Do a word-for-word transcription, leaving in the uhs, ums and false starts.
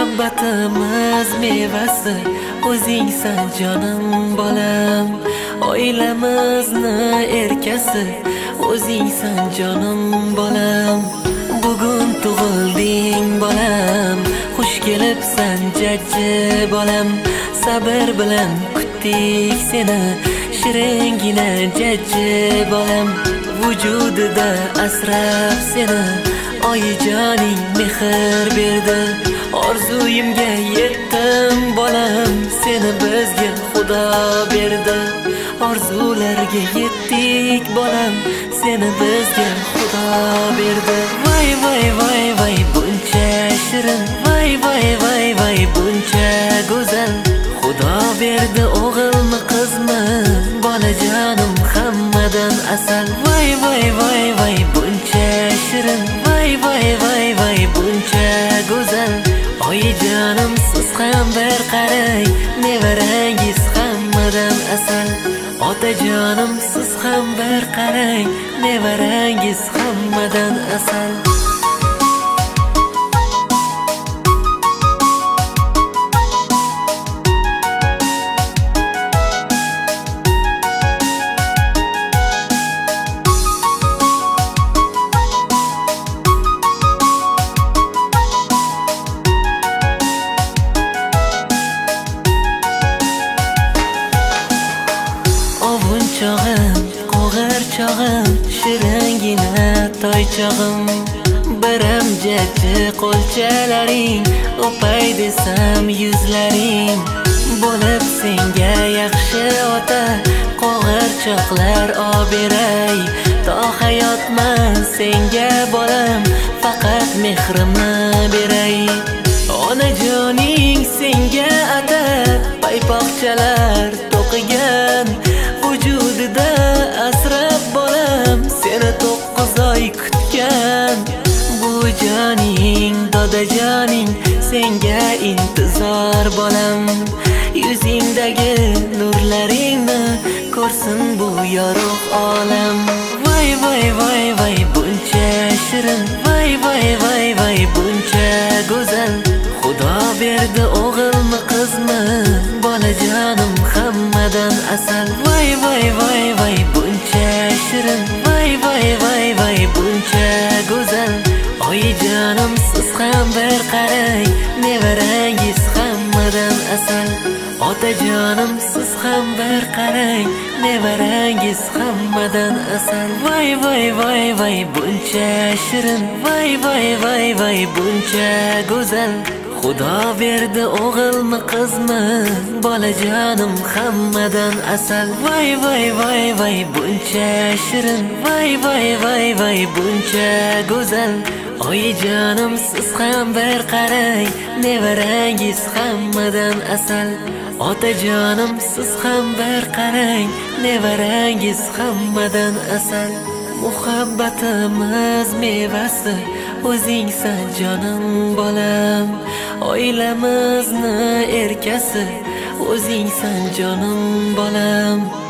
Muhabbatimiz mevasi o'zingsan jonim bolam. Oilamizni erkasi o'zingsan jonim bolam. Bugun tug'ilding bolam, xush kelibsan jajji bolam. Sabr bilan kutdik seni, shiringina jajji bolam. Vujudida asrab seni oyijoning mehr berdi. Orzuyimga yetdim bolam, seni bizga Xudo berdi. Orzularga yetdik bolam, seni bizga Xudo berdi. Voy voy voy voy buncha shirin, voy voy voy voy buncha go'zal. Xudo berdi o'g'ilmi qizmi, bolajonim hammadan asal. Voy voy voy voy buncha shirin, voy voy voy voy buncha go'zal. Oyijonim siz ham bir qarang, nevarangiz hammadan asal. Otajonim siz ham bir qarang, nevarangiz hammadan asal. Chog'im, qo'g'ir chog'im, shiringina toychog'im. Biram jajji qo'lchalaring, o'pay desam yuzlaring. Bo'lib senga yaxshi ota, qo'g'irchoqlar oberay. To hayotman senga bolam, faqat mehrimni beray. Onajoning senga atab, paypoqchalar to'qigan. Vujudida asrab bolam, seni to'qqiz oy kutgan. Bu joning, dodajoning, senga intizor bolam. Yuzingdagi nurlaringni ko'rsin bu yorug' olam. Voy voy voy voy buncha shirin, voy voy voy voy buncha go'zal. Xudo berdi o'g'ilmi qizmi, bolajonim hammadan asal. Voy voy voy voy buncha shirin, voy voy voy voy buncha go'zal. Oyijonim siz ham bir qarang, nevarangiz hammadan asal. Otajonim siz ham bir qarang, nevarangiz hammadan asal. Voy voy voy voy buncha shirin, voy voy voy voy buncha go'zal. Xudo berdi o'g'ilmi qizmi, bolajonim hammadan asal. Voy voy voy voy buncha shirin, voy voy voy voy buncha go'zal. Oyijonim siz ham bir qarang, nevarangiz hammadan asal. Otajonim siz ham bir qarang, nevarangiz hammadan asal. Muhabbatimiz mevasi o'zingsan jonim bolam. Oilamizni erkasi o'zingsan jonim bolam.